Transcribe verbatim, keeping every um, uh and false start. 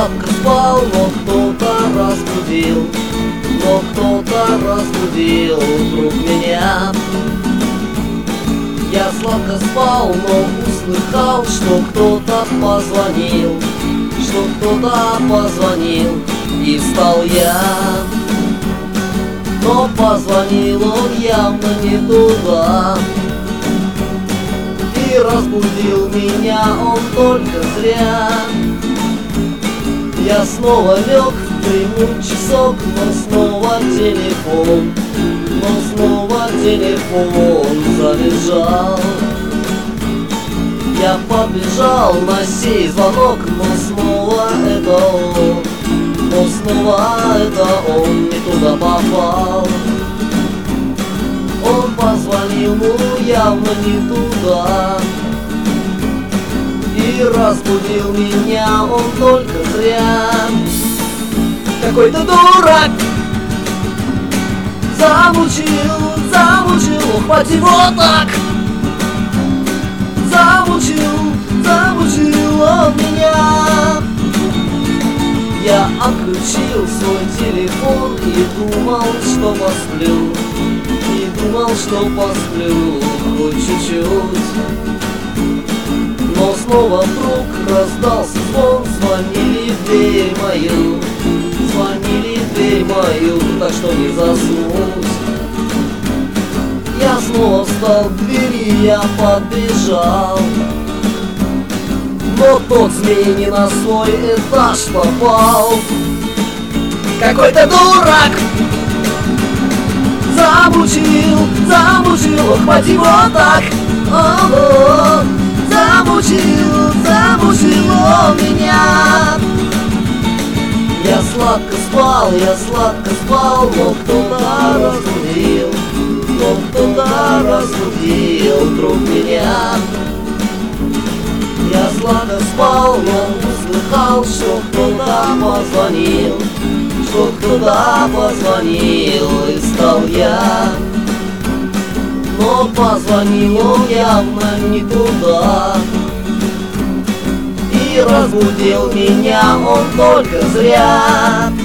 сладко спал, но кто-то разбудил, но кто-то разбудил вдруг меня. Я сладко спал, но услыхал, что кто-то позвонил, что кто-то позвонил, и встал я. Но позвонил он явно не туда, и разбудил меня он только зря. Я снова лег, приму часок, но снова телефон, но снова телефон завизжал. Я побежал на сей звонок, но снова это он, но снова это он не туда попал. Он позвонил, ну явно не туда, и разбудил меня он только зря. Какой-то дурак замучил, замучил, хоть его так. Замучил, замучил он меня. Я отключил свой телефон и думал, что посплю, и думал, что посплю хоть чуть-чуть. Но снова вдруг раздался звон, звонили в дверь мою, звонили в дверь мою, так что не заснуть. Я снова встал к двери, я подбежал, но тот змей не на свой этаж попал. Какой-то дурак замучил, замучил, хватит его так. О-о-о. Замучил, замучил он меня. Я сладко спал, я сладко спал, но кто-то разбудил, но кто-то разбудил вдруг меня. Я сладко спал, но услыхал, что кто-то позвонил, что кто-то позвонил, и стал я. Но позвонил он явно не туда, и разбудил меня он только зря.